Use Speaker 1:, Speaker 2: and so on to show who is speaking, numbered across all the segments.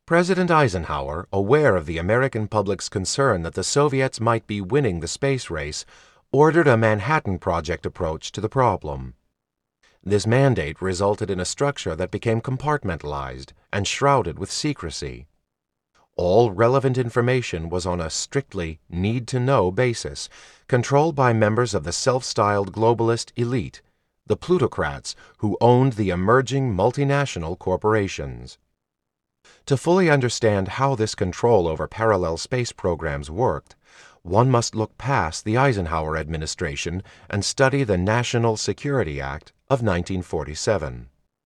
Speaker 1: President Eisenhower, aware of the American public's concern that the Soviets might be winning the space race, ordered a Manhattan Project approach to the problem. This mandate resulted in a structure that became compartmentalized and shrouded with secrecy. All relevant information was on a strictly need-to-know basis, controlled by members of the self-styled globalist elite, the plutocrats who owned the emerging multinational corporations. To fully understand how this control over parallel space programs worked, one must look past the Eisenhower administration and study the National Security Act of 1947.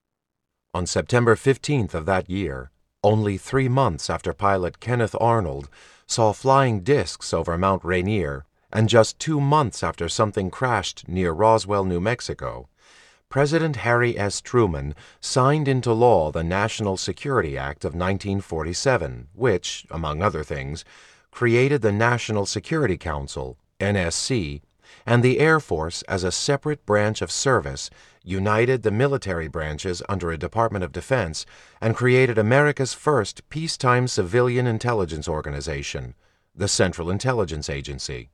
Speaker 1: On September 15th of that year, only 3 months after pilot Kenneth Arnold saw flying discs over Mount Rainier, and just 2 months after something crashed near Roswell, New Mexico, President Harry S. Truman signed into law the National Security Act of 1947, which, among other things, created the National Security Council, NSC, and the Air Force as a separate branch of service, united the military branches under a Department of Defense, and created America's first peacetime civilian intelligence organization, the Central Intelligence Agency.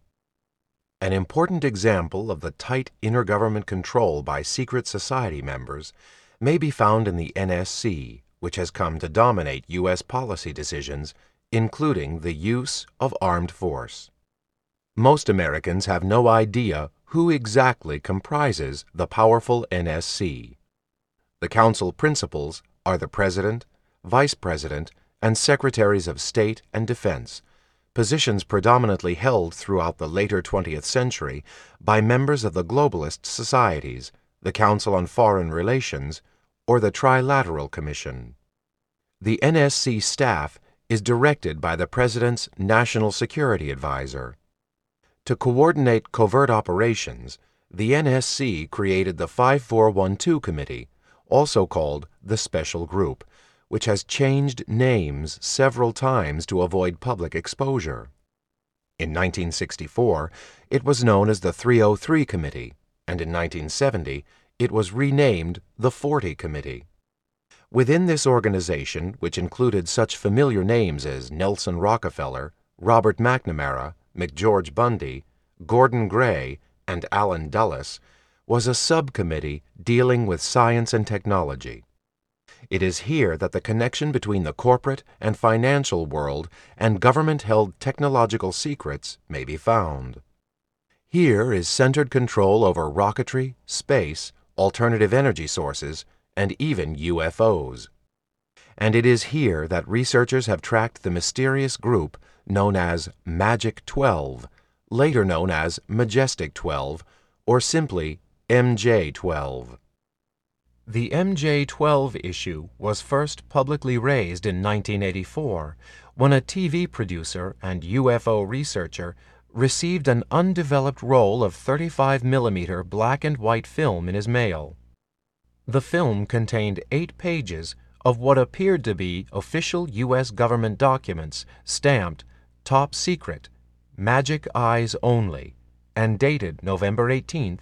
Speaker 1: An important example of the tight intergovernment control by secret society members may be found in the NSC, which has come to dominate U.S. policy decisions, including the use of armed force. Most Americans have no idea who exactly comprises the powerful NSC. The Council principals are the President, Vice President, and Secretaries of State and Defense, positions predominantly held throughout the later 20th century by members of the globalist societies, the Council on Foreign Relations, or the Trilateral Commission. The NSC staff is directed by the President's National Security Advisor. To coordinate covert operations, the NSC created the 5412 Committee, also called the Special Group, which has changed names several times to avoid public exposure. In 1964, it was known as the 303 Committee, and in 1970, it was renamed the 40 Committee. Within this organization, which included such familiar names as Nelson Rockefeller, Robert McNamara, McGeorge Bundy, Gordon Gray, and Allen Dulles, was a subcommittee dealing with science and technology. It is here that the connection between the corporate and financial world and government-held technological secrets may be found. Here is centered control over rocketry, space, alternative energy sources, and even UFOs. And it is here that researchers have tracked the mysterious group known as Magic 12, later known as Majestic 12, or simply MJ-12. The MJ-12 issue was first publicly raised in 1984 when a TV producer and UFO researcher received an undeveloped roll of 35mm black and white film in his mail. The film contained 8 pages of what appeared to be official U.S. government documents stamped Top Secret, Magic Eyes Only, and dated November 18,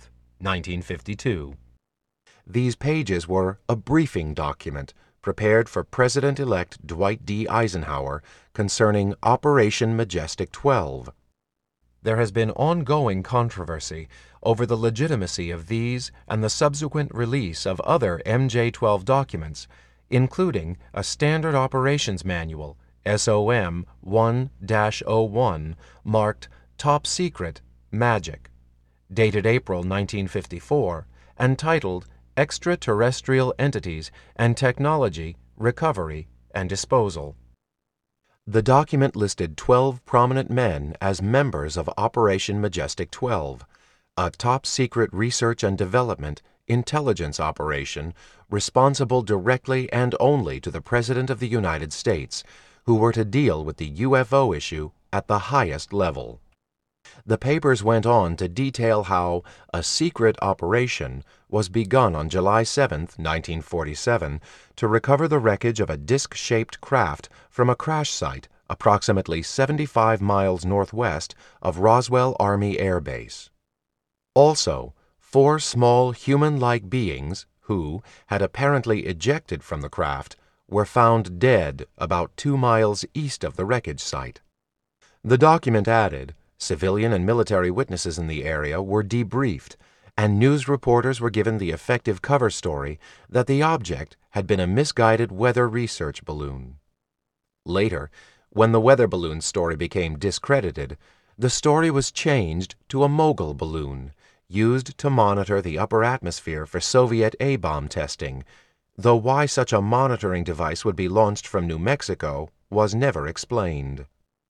Speaker 1: 1952. These pages were a briefing document prepared for President-elect Dwight D. Eisenhower concerning Operation Majestic 12. There has been ongoing controversy over the legitimacy of these and the subsequent release of other MJ-12 documents, including a Standard Operations Manual, SOM 1-01, marked Top Secret, Magic, dated April 1954, and titled Extraterrestrial Entities and Technology, Recovery, and Disposal. The document listed 12 prominent men as members of Operation Majestic 12, a top-secret research and development intelligence operation responsible directly and only to the President of the United States, who were to deal with the UFO issue at the highest level. The papers went on to detail how a secret operation was begun on July 7, 1947, to recover the wreckage of a disc-shaped craft from a crash site approximately 75 miles northwest of Roswell Army Air Base. Also, 4 small human-like beings who had apparently ejected from the craft were found dead about 2 miles east of the wreckage site. The document added, civilian and military witnesses in the area were debriefed, and news reporters were given the effective cover story that the object had been a misguided weather research balloon. Later, when the weather balloon story became discredited, the story was changed to a Mogul balloon, used to monitor the upper atmosphere for Soviet A-bomb testing, though why such a monitoring device would be launched from New Mexico was never explained.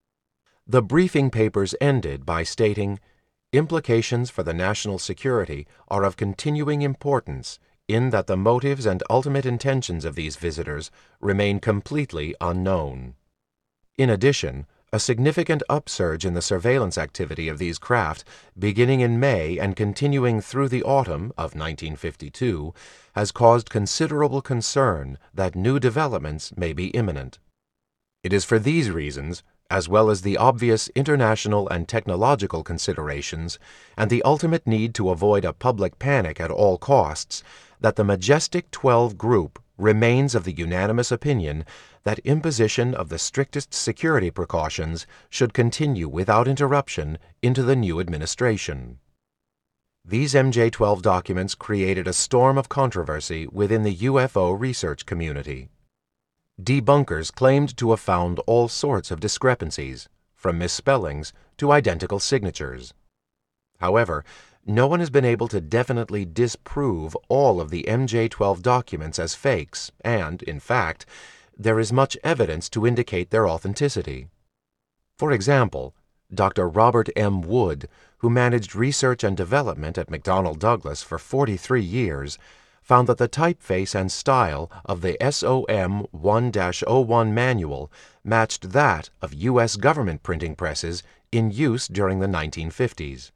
Speaker 1: The briefing papers ended by stating, "Implications for the national security are of continuing importance in that the motives and ultimate intentions of these visitors remain completely unknown." In addition, a significant upsurge in the surveillance activity of these craft, beginning in May and continuing through the autumn of 1952, has caused considerable concern that new developments may be imminent. It is for these reasons, as well as the obvious international and technological considerations, and the ultimate need to avoid a public panic at all costs, that the Majestic 12 group remains of the unanimous opinion that imposition of the strictest security precautions should continue without interruption into the new administration. These MJ-12 documents created a storm of controversy within the UFO research community. Debunkers claimed to have found all sorts of discrepancies, from misspellings to identical signatures. However, no one has been able to definitely disprove all of the MJ-12 documents as fakes, and, in fact, there is much evidence to indicate their authenticity. For example, Dr. Robert M. Wood, who managed research and development at McDonnell Douglas for 43 years, found that the typeface and style of the SOM 1-01 manual matched that of U.S. government printing presses in use during the 1950s.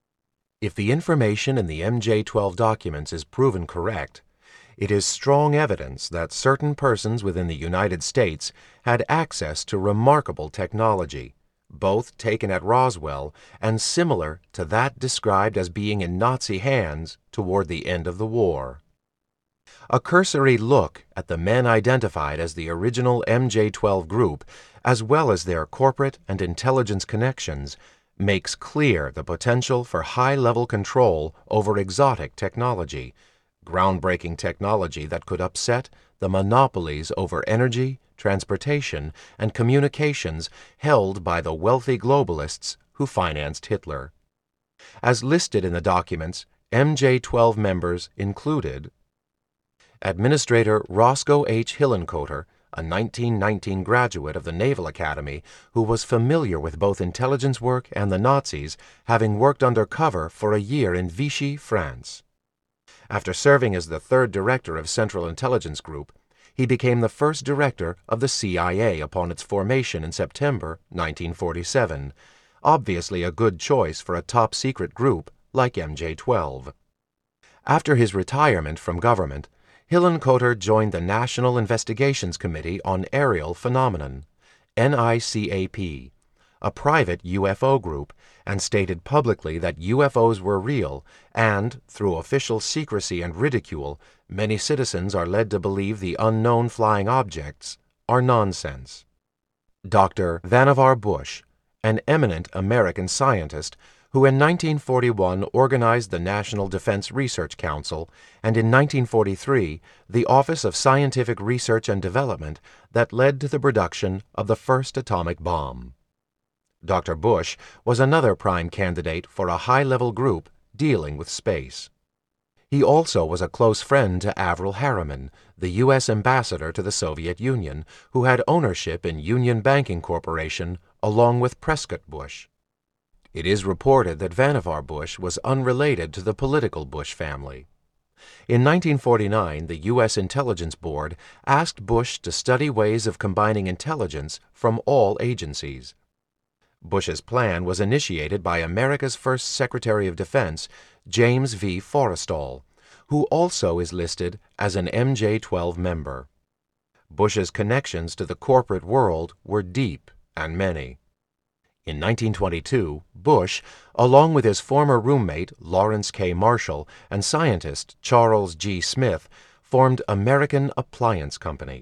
Speaker 1: If the information in the MJ-12 documents is proven correct, it is strong evidence that certain persons within the United States had access to remarkable technology, both taken at Roswell and similar to that described as being in Nazi hands toward the end of the war. A cursory look at the men identified as the original MJ-12 group, as well as their corporate and intelligence connections, makes clear the potential for high-level control over exotic technology, groundbreaking technology that could upset the monopolies over energy, transportation, and communications held by the wealthy globalists who financed Hitler. As listed in the documents, MJ-12 members included Administrator Roscoe H. Hillenkoetter, a 1919 graduate of the Naval Academy who was familiar with both intelligence work and the Nazis, having worked under cover for a year in Vichy, France. After serving as the third director of Central Intelligence Group, he became the first director of the CIA upon its formation in September 1947, obviously a good choice for a top-secret group like MJ-12. After his retirement from government, Hillenkoetter joined the National Investigations Committee on Aerial Phenomenon, NICAP, a private UFO group, and stated publicly that UFOs were real and, through official secrecy and ridicule, many citizens are led to believe the unknown flying objects are nonsense. Dr. Vannevar Bush, an eminent American scientist who in 1941 organized the National Defense Research Council and in 1943 the Office of Scientific Research and Development that led to the production of the first atomic bomb. Dr. Bush was another prime candidate for a high-level group dealing with space. He also was a close friend to Averell Harriman, the U.S. ambassador to the Soviet Union, who had ownership in Union Banking Corporation along with Prescott Bush. It is reported that Vannevar Bush was unrelated to the political Bush family. In 1949, the U.S. Intelligence Board asked Bush to study ways of combining intelligence from all agencies. Bush's plan was initiated by America's first Secretary of Defense, James V. Forrestal, who also is listed as an MJ-12 member. Bush's connections to the corporate world were deep and many. In 1922, Bush, along with his former roommate Lawrence K. Marshall and scientist Charles G. Smith, formed American Appliance Company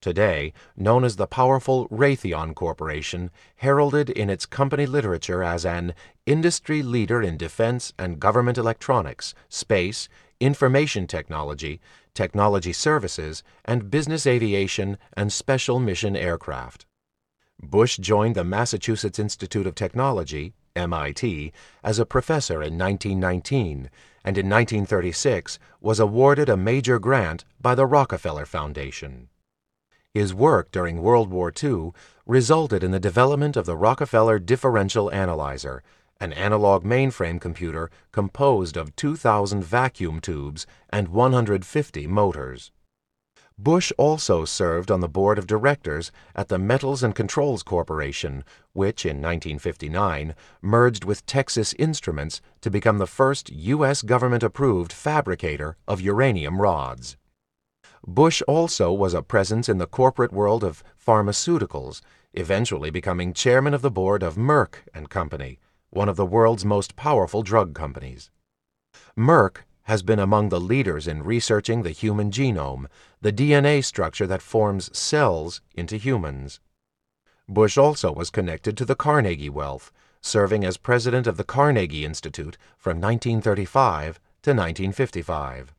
Speaker 1: today known as the powerful Raytheon Corporation, heralded in its company literature as an industry leader in defense and government electronics, space, information technology, technology services, and business aviation and special mission aircraft. Bush joined the Massachusetts Institute of Technology, MIT, as a professor in 1919, and in 1936 was awarded a major grant by the Rockefeller Foundation. His work during World War II resulted in the development of the Rockefeller Differential Analyzer, an analog mainframe computer composed of 2,000 vacuum tubes and 150 motors. Bush also served on the board of directors at the Metals and Controls Corporation, which in 1959 merged with Texas Instruments to become the first U.S. government-approved fabricator of uranium rods. Bush also was a presence in the corporate world of pharmaceuticals, eventually becoming chairman of the board of Merck & Company, one of the world's most powerful drug companies. Merck has been among the leaders in researching the human genome, the DNA structure that forms cells into humans. Bush also was connected to the Carnegie Wealth, serving as president of the Carnegie Institute from 1935 to 1955.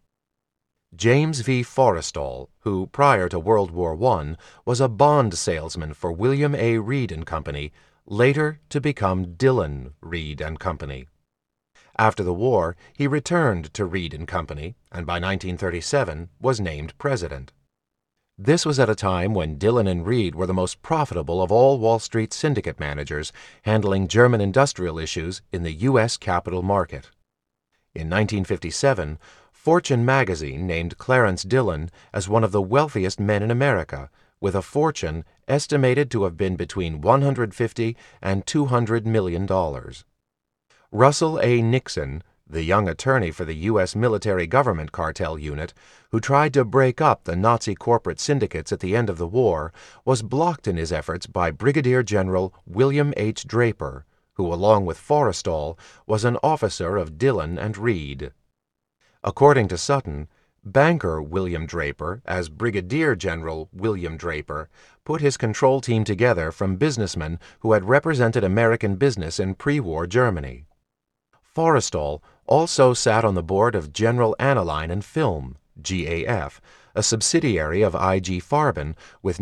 Speaker 1: James V. Forrestal, who prior to World War I was a bond salesman for William A. Reed & Company, later to become Dillon, Reed & Company. After the war, he returned to Reed & Company, and by 1937 was named president. This was at a time when Dillon and Reed were the most profitable of all Wall Street syndicate managers handling German industrial issues in the U.S. capital market. In 1957, Fortune magazine named Clarence Dillon as one of the wealthiest men in America, with a fortune estimated to have been between $150 and $200 million. Russell A. Nixon, the young attorney for the U.S. military government cartel unit, who tried to break up the Nazi corporate syndicates at the end of the war, was blocked in his efforts by Brigadier General William H. Draper, who, along with Forrestal, was an officer of Dillon and Reed. According to Sutton, banker William Draper, as Brigadier General William Draper, put his control team together from businessmen who had represented American business in pre-war Germany. Forrestal also sat on the board of General Aniline and Film, GAF, a subsidiary of IG Farben with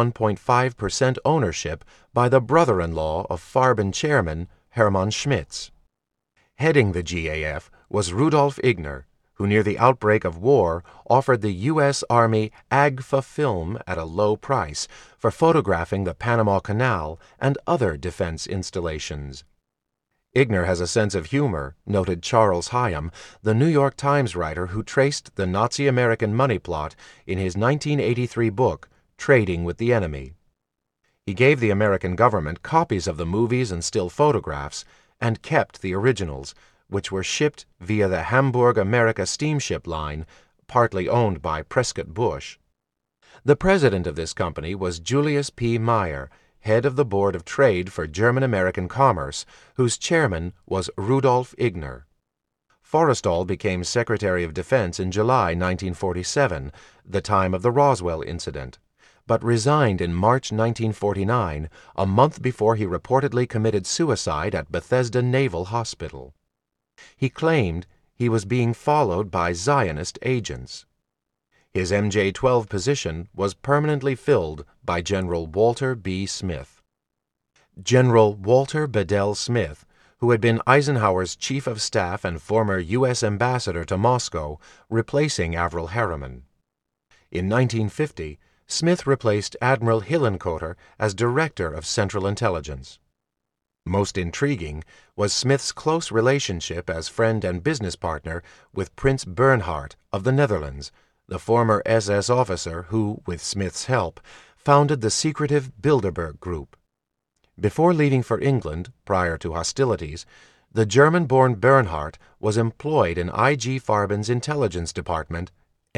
Speaker 1: 91.5% ownership by the brother-in-law of Farben chairman Hermann Schmitz. Heading the GAF was Rudolf Igner, who near the outbreak of war offered the U.S. Army AGFA film at a low price for photographing the Panama Canal and other defense installations. Igner has a sense of humor, noted Charles Hyam, the New York Times writer who traced the Nazi-American money plot in his 1983 book, Trading with the Enemy. He gave the American government copies of the movies and still photographs, and kept the originals, which were shipped via the Hamburg America steamship line, partly owned by Prescott Bush. The president of this company was Julius P. Meyer, head of the Board of Trade for German-American Commerce, whose chairman was Rudolf Igner. Forrestal became Secretary of Defense in July 1947, the time of the Roswell incident, but resigned in March 1949, a month before he reportedly committed suicide at Bethesda Naval Hospital. He claimed he was being followed by Zionist agents. His MJ-12 position was permanently filled by General Walter B. Smith. General Walter Bedell Smith, who had been Eisenhower's chief of staff and former U.S. ambassador to Moscow, replacing Averell Harriman. In 1950, Smith replaced Admiral Hillenkoetter as Director of Central Intelligence. Most intriguing was Smith's close relationship as friend and business partner with Prince Bernhard of the Netherlands, the former SS officer who, with Smith's help, founded the secretive Bilderberg Group. Before leaving for England, prior to hostilities, the German-born Bernhardt was employed in IG Farben's intelligence department,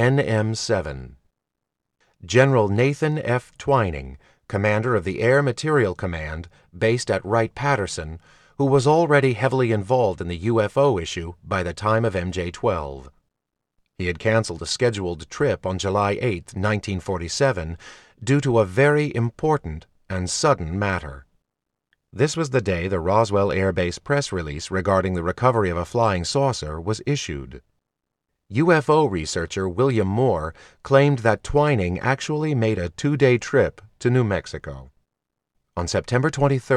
Speaker 1: NM7. General Nathan F. Twining, commander of the Air Materiel Command, based at Wright-Patterson, who was already heavily involved in the UFO issue by the time of MJ-12. He had canceled a scheduled trip on July 8, 1947, due to a very important and sudden matter. This was the day the Roswell Air Base press release regarding the recovery of a flying saucer was issued. UFO researcher William Moore claimed that Twining actually made a 2-day trip to New Mexico. On September 23,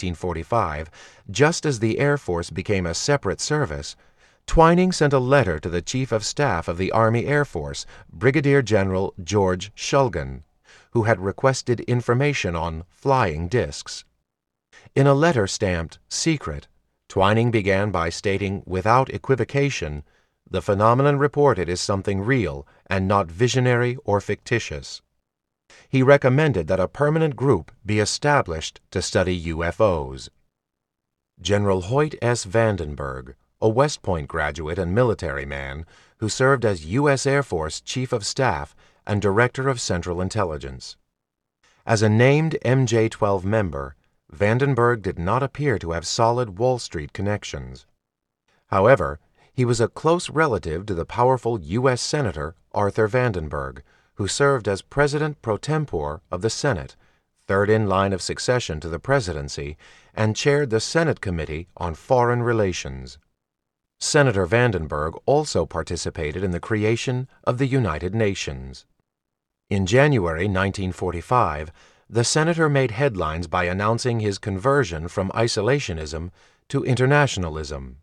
Speaker 1: 1945, just as the Air Force became a separate service, Twining sent a letter to the Chief of Staff of the Army Air Force, Brigadier General George Shulgin, who had requested information on flying discs. In a letter stamped "Secret," Twining began by stating without equivocation, "The phenomenon reported is something real and not visionary or fictitious." He recommended that a permanent group be established to study UFOs. General Hoyt S. Vandenberg, a West Point graduate and military man who served as U.S. Air Force Chief of Staff and Director of Central Intelligence. As a named MJ-12 member, Vandenberg did not appear to have solid Wall Street connections. However, he was a close relative to the powerful U.S. Senator Arthur Vandenberg, who served as President pro tempore of the Senate, third in line of succession to the presidency, and chaired the Senate Committee on Foreign Relations. Senator Vandenberg also participated in the creation of the United Nations. In January 1945, the senator made headlines by announcing his conversion from isolationism to internationalism.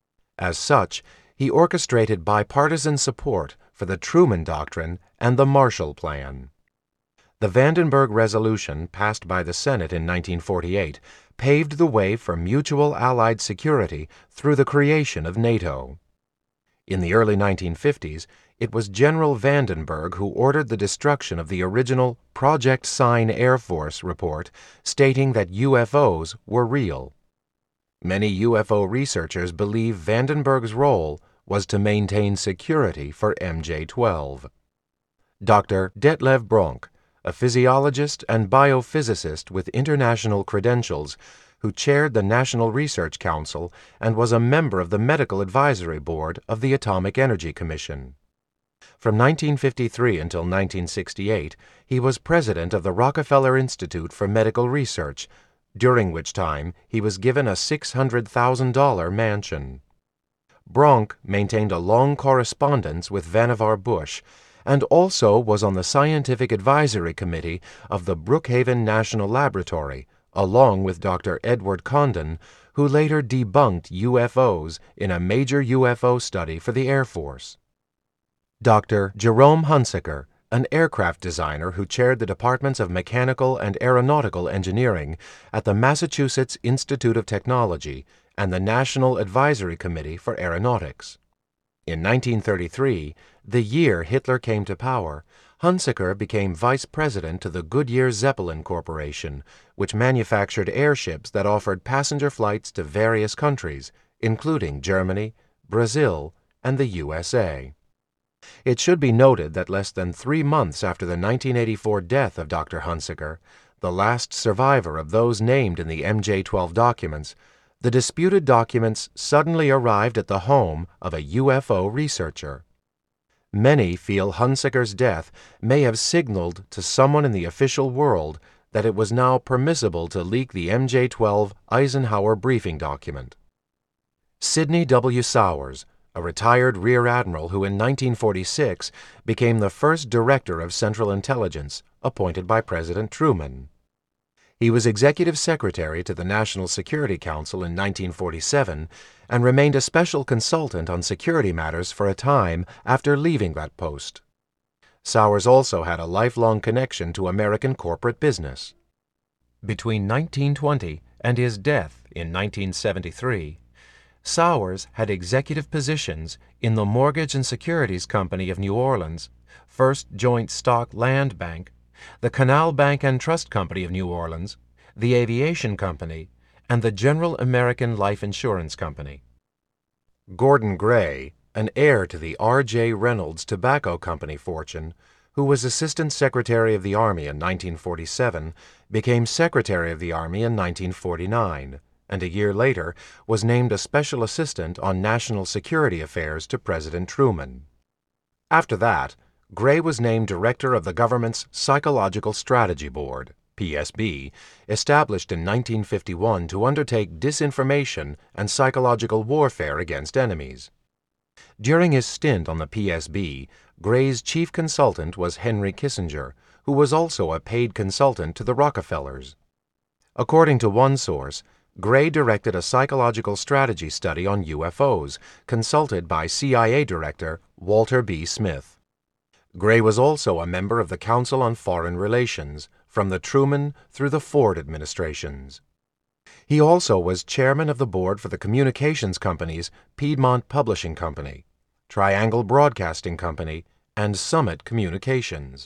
Speaker 1: As such, he orchestrated bipartisan support for the Truman Doctrine and the Marshall Plan. The Vandenberg Resolution, passed by the Senate in 1948, paved the way for mutual Allied security through the creation of NATO. In the early 1950s, it was General Vandenberg who ordered the destruction of the original Project Sign Air Force report stating that UFOs were real. Many UFO researchers believe Vandenberg's role was to maintain security for MJ-12. Dr. Detlev Bronk, a physiologist and biophysicist with international credentials, who chaired the National Research Council and was a member of the Medical Advisory Board of the Atomic Energy Commission. From 1953 until 1968, he was president of the Rockefeller Institute for Medical Research, during which time he was given a $600,000 mansion. Bronk maintained a long correspondence with Vannevar Bush and also was on the Scientific Advisory Committee of the Brookhaven National Laboratory, along with Dr. Edward Condon, who later debunked UFOs in a major UFO study for the Air Force. Dr. Jerome Hunsaker, an aircraft designer who chaired the departments of Mechanical and Aeronautical Engineering at the Massachusetts Institute of Technology and the National Advisory Committee for Aeronautics. In 1933, the year Hitler came to power, Hunsaker became vice president to the Goodyear Zeppelin Corporation, which manufactured airships that offered passenger flights to various countries, including Germany, Brazil, and the USA. It should be noted that less than 3 months after the 1984 death of Dr. Hunsaker, the last survivor of those named in the MJ-12 documents, the disputed documents suddenly arrived at the home of a UFO researcher. Many feel Hunsaker's death may have signaled to someone in the official world that it was now permissible to leak the MJ-12 Eisenhower briefing document. Sidney W. Sowers, a retired Rear Admiral who in 1946 became the first Director of Central Intelligence, appointed by President Truman. He was Executive Secretary to the National Security Council in 1947 and remained a special consultant on security matters for a time after leaving that post. Sowers also had a lifelong connection to American corporate business. Between 1920 and his death in 1973, Sowers had executive positions in the Mortgage and Securities Company of New Orleans, First Joint Stock Land Bank, the Canal Bank and Trust Company of New Orleans, the Aviation Company, and the General American Life Insurance Company. Gordon Gray, an heir to the R.J. Reynolds Tobacco Company fortune, who was Assistant Secretary of the Army in 1947, became Secretary of the Army in 1949, and a year later was named a Special Assistant on National Security Affairs to President Truman. After that, Gray was named director of the government's Psychological Strategy Board, PSB, established in 1951 to undertake disinformation and psychological warfare against enemies. During his stint on the PSB, Gray's chief consultant was Henry Kissinger, who was also a paid consultant to the Rockefellers. According to one source, Gray directed a psychological strategy study on UFOs, consulted by CIA Director Walter B. Smith. Gray was also a member of the Council on Foreign Relations, from the Truman through the Ford administrations. He also was chairman of the board for the communications companies Piedmont Publishing Company, Triangle Broadcasting Company, and Summit Communications.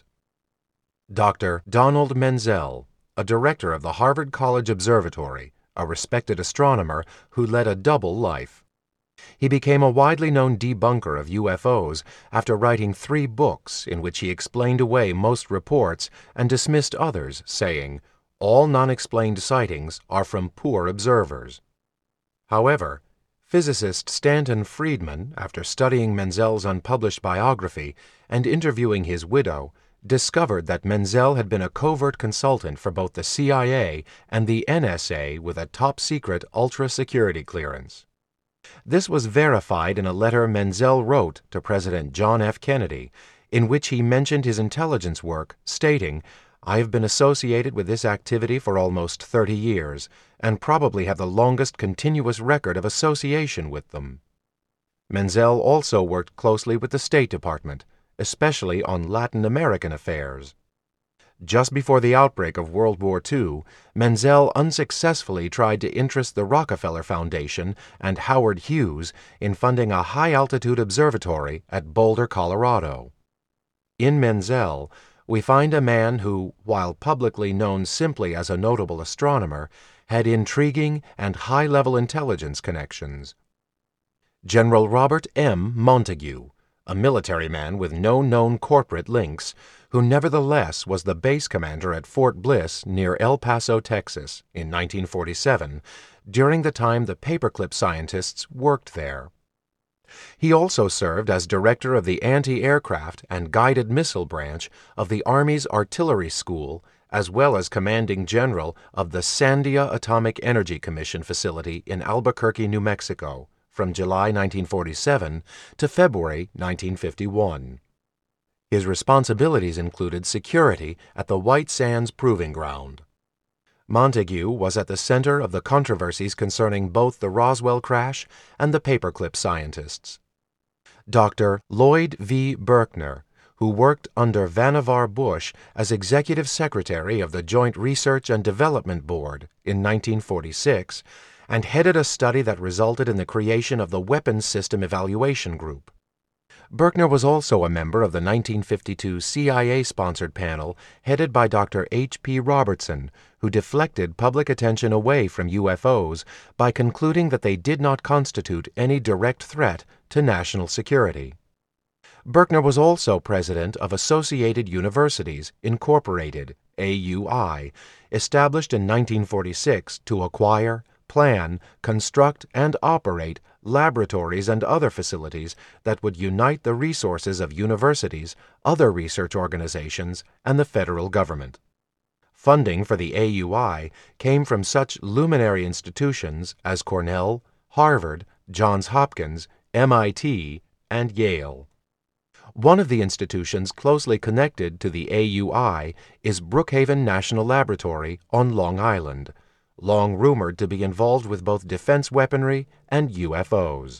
Speaker 1: Dr. Donald Menzel, a director of the Harvard College Observatory, a respected astronomer who led a double life. He became a widely known debunker of UFOs after writing 3 books in which he explained away most reports and dismissed others, saying, "All non-explained sightings are from poor observers." However, physicist Stanton Friedman, after studying Menzel's unpublished biography and interviewing his widow, discovered that Menzel had been a covert consultant for both the CIA and the NSA with a top-secret ultra-security clearance. This was verified in a letter Menzel wrote to President John F. Kennedy, in which he mentioned his intelligence work, stating, "I have been associated with this activity for almost 30 years, and probably have the longest continuous record of association with them." Menzel also worked closely with the State Department, especially on Latin American affairs. Just before the outbreak of World War II, Menzel unsuccessfully tried to interest the Rockefeller Foundation and Howard Hughes in funding a high-altitude observatory at Boulder, Colorado. In Menzel, we find a man who, while publicly known simply as a notable astronomer, had intriguing and high-level intelligence connections. General Robert M. Montague, a military man with no known corporate links, who nevertheless was the base commander at Fort Bliss near El Paso, Texas, in 1947, during the time the paperclip scientists worked there. He also served as director of the anti-aircraft and guided missile branch of the Army's Artillery School, as well as commanding general of the Sandia Atomic Energy Commission facility in Albuquerque, New Mexico, from July 1947 to February 1951. His responsibilities included security at the White Sands Proving Ground. Montague was at the center of the controversies concerning both the Roswell crash and the paperclip scientists. Dr. Lloyd V. Berkner, who worked under Vannevar Bush as executive secretary of the Joint Research and Development Board in 1946, and headed a study that resulted in the creation of the Weapons System Evaluation Group. Berkner was also a member of the 1952 CIA-sponsored panel headed by Dr. H.P. Robertson, who deflected public attention away from UFOs by concluding that they did not constitute any direct threat to national security. Berkner was also president of Associated Universities, Incorporated, AUI, established in 1946 to acquire, plan, construct, and operate laboratories and other facilities that would unite the resources of universities, other research organizations, and the federal government. Funding for the AUI came from such luminary institutions as Cornell, Harvard, Johns Hopkins, MIT, and Yale. One of the institutions closely connected to the AUI is Brookhaven National Laboratory on Long Island, long rumored to be involved with both defense weaponry and UFOs.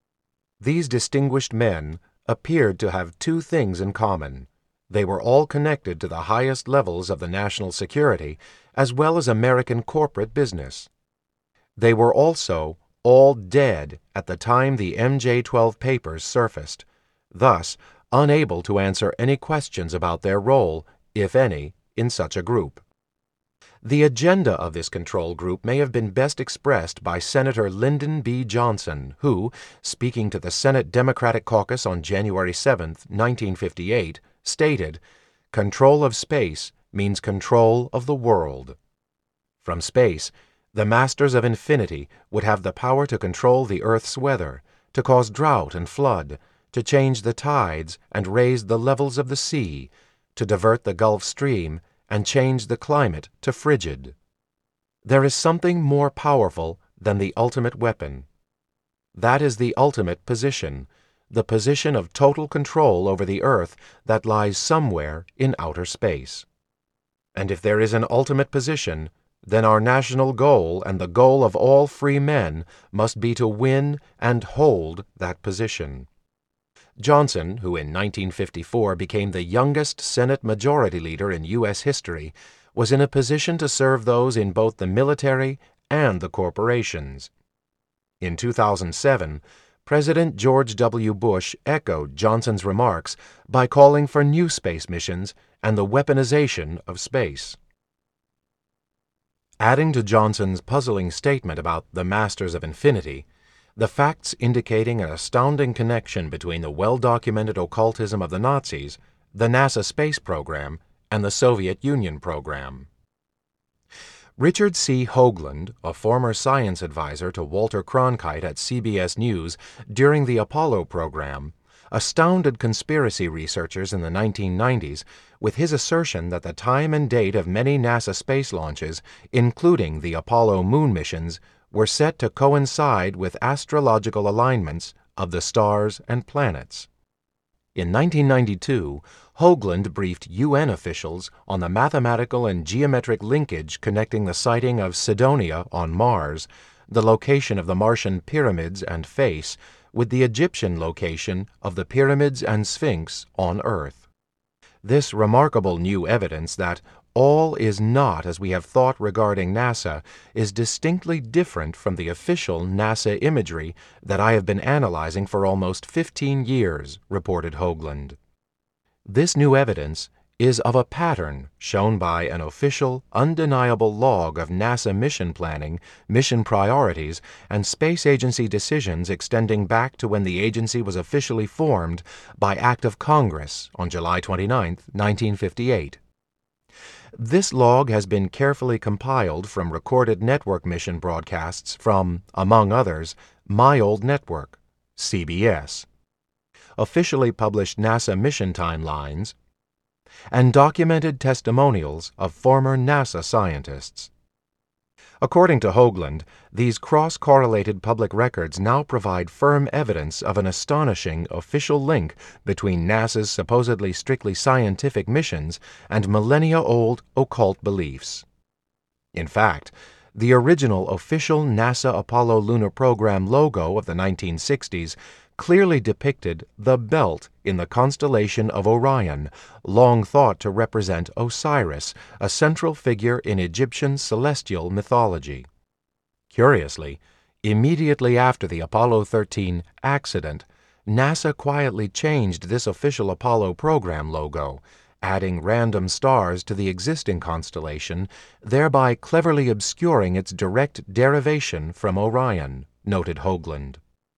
Speaker 1: These distinguished men appeared to have 2 things in common. They were all connected to the highest levels of the national security as well as American corporate business. They were also all dead at the time the MJ-12 papers surfaced, thus unable to answer any questions about their role, if any, in such a group. The agenda of this control group may have been best expressed by Senator Lyndon B. Johnson, who, speaking to the Senate Democratic Caucus on January 7, 1958, stated, "Control of space means control of the world." From space, the masters of infinity would have the power to control the Earth's weather, to cause drought and flood, to change the tides and raise the levels of the sea, to divert the Gulf Stream and change the climate to frigid. There is something more powerful than the ultimate weapon. That is the ultimate position, the position of total control over the Earth that lies somewhere in outer space. And if there is an ultimate position, then our national goal and the goal of all free men must be to win and hold that position. Johnson, who in 1954 became the youngest Senate Majority Leader in U.S. history, was in a position to serve those in both the military and the corporations. In 2007, President George W. Bush echoed Johnson's remarks by calling for new space missions and the weaponization of space. Adding to Johnson's puzzling statement about the Masters of Infinity, the facts indicating an astounding connection between the well-documented occultism of the Nazis, the NASA space program, and the Soviet Union program. Richard C. Hoagland, a former science advisor to Walter Cronkite at CBS News during the Apollo program, astounded conspiracy researchers in the 1990s with his assertion that the time and date of many NASA space launches, including the Apollo moon missions, were set to coincide with astrological alignments of the stars and planets. In 1992, Hoagland briefed UN officials on the mathematical and geometric linkage connecting the sighting of Cydonia on Mars, the location of the Martian pyramids and face, with the Egyptian location of the pyramids and Sphinx on Earth. This remarkable new evidence that all is not as we have thought regarding NASA is distinctly different from the official NASA imagery that I have been analyzing for almost 15 years, reported Hoagland. This new evidence is of a pattern shown by an official, undeniable log of NASA mission planning, mission priorities, and space agency decisions extending back to when the agency was officially formed by Act of Congress on July 29, 1958. This log has been carefully compiled from recorded network mission broadcasts from, among others, My Old Network, CBS, officially published NASA mission timelines, and documented testimonials of former NASA scientists. According to Hoagland, these cross-correlated public records now provide firm evidence of an astonishing official link between NASA's supposedly strictly scientific missions and millennia-old occult beliefs. In fact, the original official NASA Apollo lunar program logo of the 1960s clearly depicted the belt in the constellation of Orion, long thought to represent Osiris, a central figure in Egyptian celestial mythology. Curiously, immediately after the Apollo 13 accident, NASA quietly changed this official Apollo program logo, adding random stars to the existing constellation, thereby cleverly obscuring its direct derivation from Orion, noted Hoagland.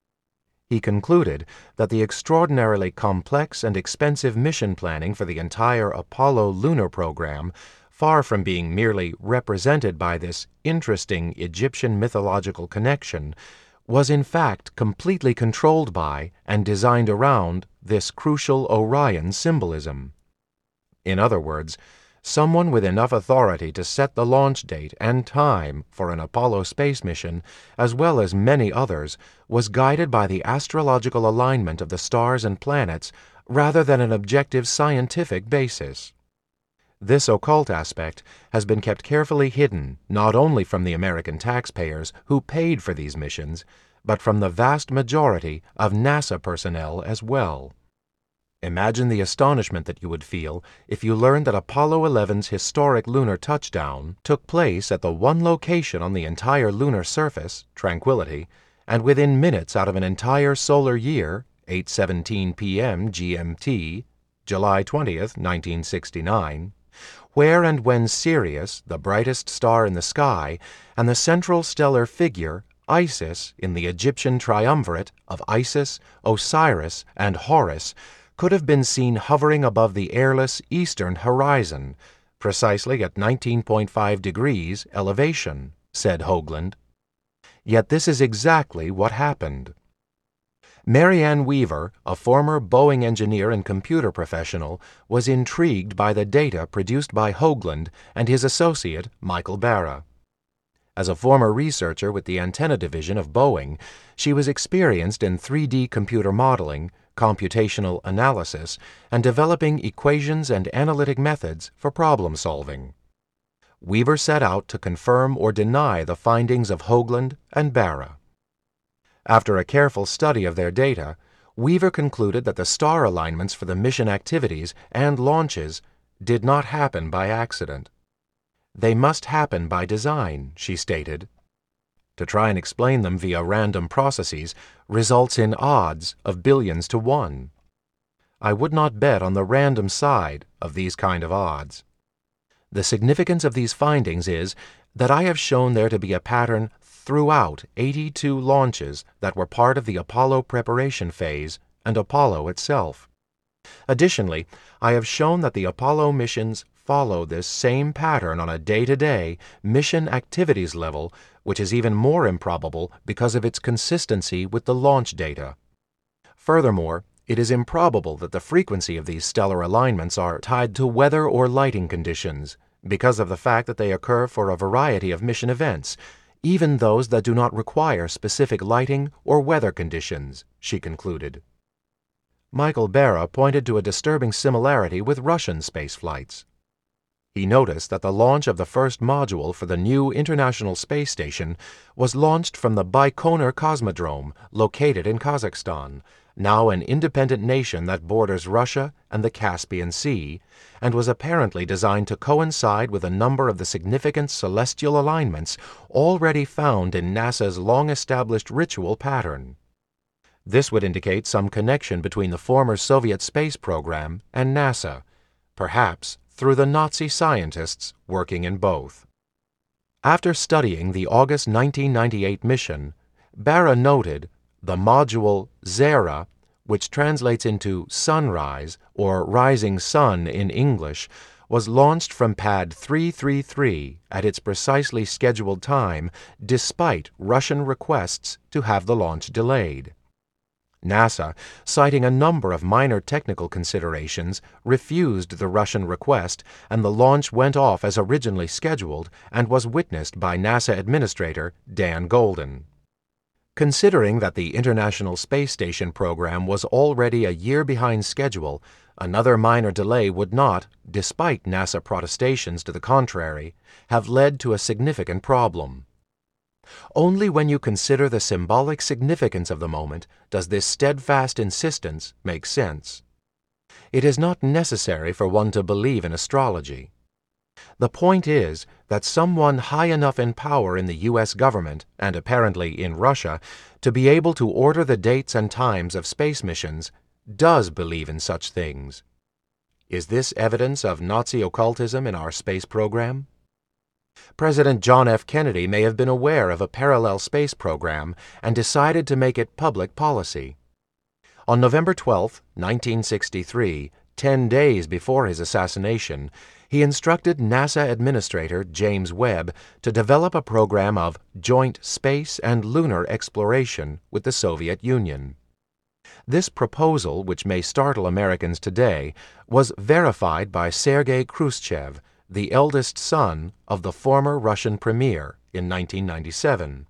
Speaker 1: He concluded that the extraordinarily complex and expensive mission planning for the entire Apollo lunar program, far from being merely represented by this interesting Egyptian mythological connection, was in fact completely controlled by and designed around this crucial Orion symbolism. In other words, someone with enough authority to set the launch date and time for an Apollo space mission, as well as many others, was guided by the astrological alignment of the stars and planets rather than an objective scientific basis. This occult aspect has been kept carefully hidden not only from the American taxpayers who paid for these missions, but from the vast majority of NASA personnel as well. Imagine the astonishment that you would feel if you learned that Apollo 11's historic lunar touchdown took place at the one location on the entire lunar surface, Tranquility, and within minutes out of an entire solar year, 8:17 p.m. GMT, July 20th, 1969, where and when Sirius, the brightest star in the sky, and the central stellar figure, Isis, in the Egyptian triumvirate of Isis, Osiris, and Horus, could have been seen hovering above the airless eastern horizon, precisely at 19.5 degrees elevation, said Hoagland. Yet this is exactly what happened. Mary Ann Weaver, a former Boeing engineer and computer professional, was intrigued by the data produced by Hoagland and his associate, Michael Barra. As a former researcher with the antenna division of Boeing, she was experienced in 3D computer modeling, computational analysis, and developing equations and analytic methods for problem solving. Weaver set out to confirm or deny the findings of Hoagland and Barra. After a careful study of their data, Weaver concluded that the star alignments for the mission activities and launches did not happen by accident. They must happen by design, she stated. To try and explain them via random processes results in odds of billions to 1. I would not bet on the random side of these kind of odds. The significance of these findings is that I have shown there to be a pattern throughout 82 launches that were part of the Apollo preparation phase and Apollo itself. Additionally, I have shown that the Apollo missions follow this same pattern on a day-to-day mission activities level, which is even more improbable because of its consistency with the launch data. Furthermore, it is improbable that the frequency of these stellar alignments are tied to weather or lighting conditions, because of the fact that they occur for a variety of mission events, even those that do not require specific lighting or weather conditions, she concluded. Michael Barra pointed to a disturbing similarity with Russian space flights. He noticed that the launch of the first module for the new International Space Station was launched from the Baikonur Cosmodrome, located in Kazakhstan, now an independent nation that borders Russia and the Caspian Sea, and was apparently designed to coincide with a number of the significant celestial alignments already found in NASA's long-established ritual pattern. This would indicate some connection between the former Soviet space program and NASA, perhaps through the Nazi scientists working in both. After studying the August 1998 mission, Barra noted the module Zara, which translates into sunrise or rising sun in English, was launched from pad 333 at its precisely scheduled time despite Russian requests to have the launch delayed. NASA, citing a number of minor technical considerations, refused the Russian request, and the launch went off as originally scheduled and was witnessed by NASA Administrator Dan Goldin. Considering that the International Space Station program was already a year behind schedule, another minor delay would not, despite NASA protestations to the contrary, have led to a significant problem. Only when you consider the symbolic significance of the moment does this steadfast insistence make sense. It is not necessary for one to believe in astrology. The point is that someone high enough in power in the U.S. government, and apparently in Russia, to be able to order the dates and times of space missions, does believe in such things. Is this evidence of Nazi occultism in our space program? President John F. Kennedy may have been aware of a parallel space program and decided to make it public policy. On November 12, 1963, 10 days before his assassination, he instructed NASA Administrator James Webb to develop a program of joint space and lunar exploration with the Soviet Union. This proposal, which may startle Americans today, was verified by Sergei Khrushchev, the eldest son of the former Russian premier, in 1997.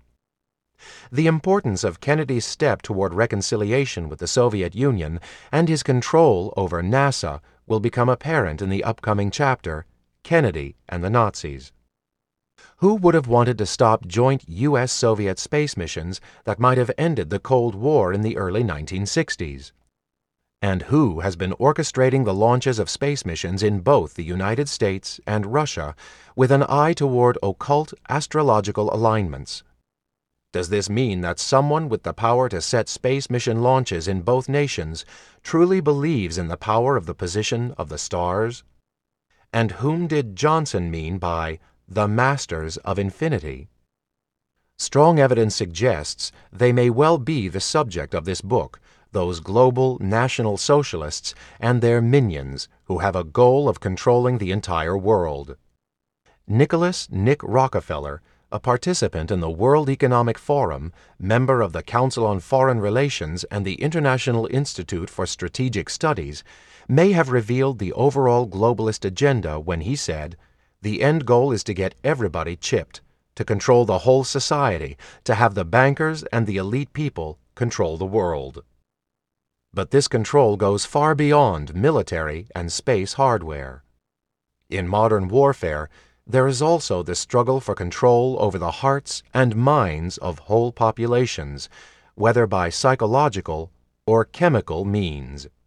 Speaker 1: The importance of Kennedy's step toward reconciliation with the Soviet Union and his control over NASA will become apparent in the upcoming chapter, Kennedy and the Nazis. Who would have wanted to stop joint U.S.-Soviet space missions that might have ended the Cold War in the early 1960s? And who has been orchestrating the launches of space missions in both the United States and Russia with an eye toward occult astrological alignments? Does this mean that someone with the power to set space mission launches in both nations truly believes in the power of the position of the stars? And whom did Johnson mean by the Masters of Infinity? Strong evidence suggests they may well be the subject of this book, those global National Socialists and their minions who have a goal of controlling the entire world. Nicholas Nick Rockefeller, a participant in the World Economic Forum, member of the Council on Foreign Relations and the International Institute for Strategic Studies, may have revealed the overall globalist agenda when he said, "The end goal is to get everybody chipped, to control the whole society, to have the bankers and the elite people control the world." But this control goes far beyond military and space hardware. In modern warfare, there is also the struggle for control over the hearts and minds of whole populations, whether by psychological or chemical means.